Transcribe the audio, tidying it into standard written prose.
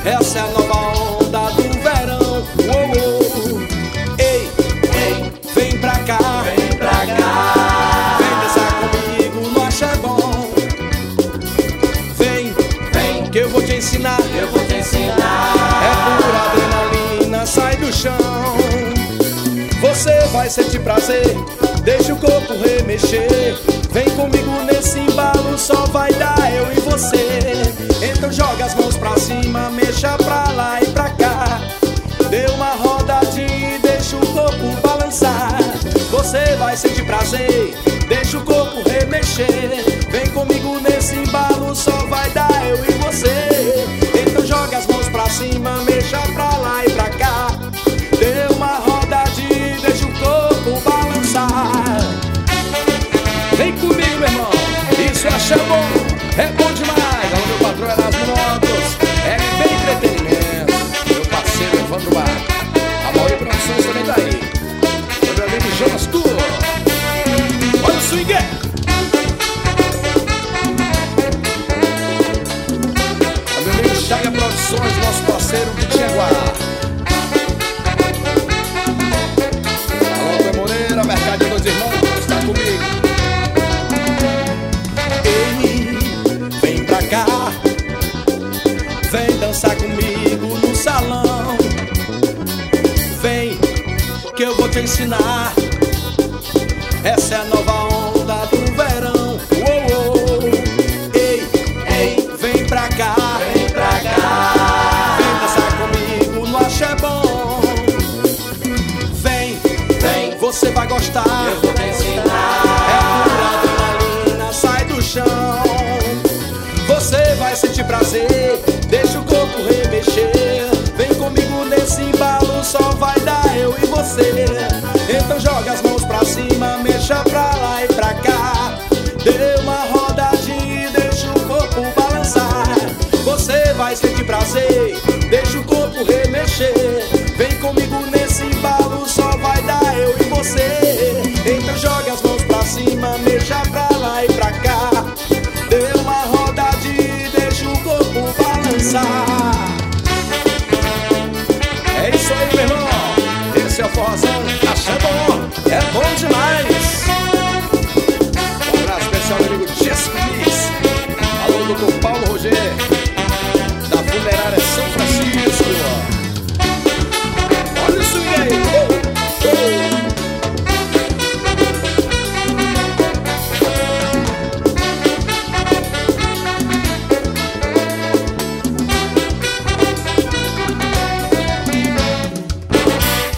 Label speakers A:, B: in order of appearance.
A: essa é a nova onda do verão. Uou, uou. Ei,
B: Ei,
A: vem pra cá,
B: vem pra cá.
A: vem dançar comigo no axé bom. Vem,
B: Vem,
A: que eu vou te ensinar.
B: eu vou te
A: É
B: ensinar.
A: pura adrenalina, sai do chão. Você vai sentir prazer, deixa o corpo remexer. Vem comigo nesse embalo, só vai dar eu e você. Então joga as mãos pra cima, mexa pra lá e pra cá. Dê uma rodadinha e deixa o corpo balançar. Você vai sentir prazer, deixa o corpo remexer. Vem comigo nesse embalo, só vai dar eu e você. Então joga as mãos pra cima, mexa pra lá e pra cá. Dê uma rodadinha e deixa o corpo balançar. Vem comigo, meu irmão, isso é axé bom, é bom demais. Alô, meu patrão Erasmo Motos, é bem entretenimento. Meu parceiro Evandro Bar, a Mauri Produções também tá aí. Meu amigo Jonas Tour, olha o swing. Meu amigo Chaga Produções, nosso parceiro de Tiaguá. Alô, Zé Moreira, Mercado de Dois Irmãos, tá comigo. Vem pra cá, vem dançar comigo no salão. Vem, que eu vou te ensinar. Essa é a nova onda do verão. Uou, uou. Ei,
B: Ei,
A: vem pra cá,
B: vem pra cá.
A: vem dançar comigo no axé bom. Vem,
B: Vem,
A: você vai gostar.
B: eu vou te ensinar.